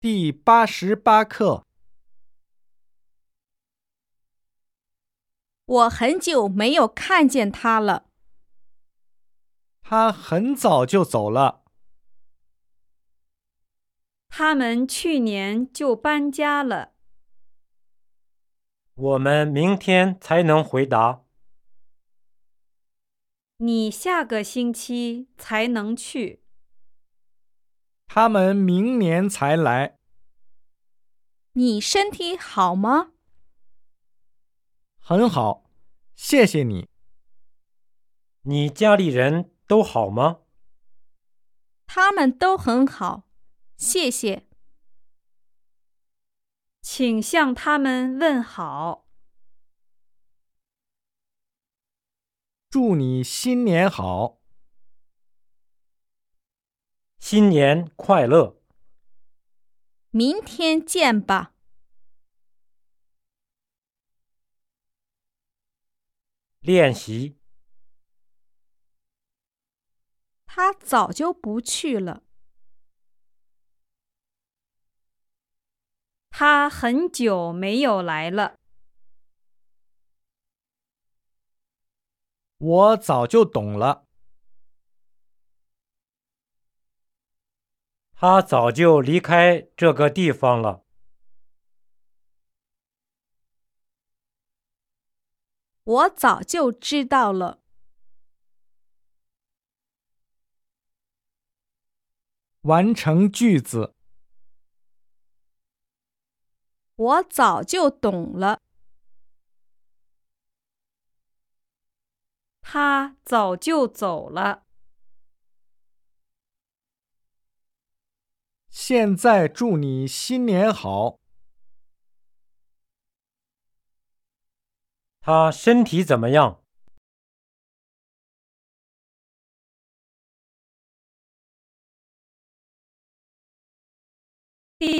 第88课。 我很久没有看见他了。 他很早就走了。 他们去年就搬家了。 我们明天才能回答。 你下个星期才能去。 他们明年才来。 你身体好吗？ 很好，谢谢你。 你家里人都好吗？ 他们都很好，谢谢。 请向他们问好。 祝你新年好。 新年快乐。 明天见吧。 练习。 他早就不去了。 他很久没有来了。 我早就懂了。 他早就离开这个地方了。 我早就知道了。 完成句子。 我早就懂了。 他早就走了。 现在祝你新年好。 他身体怎么样？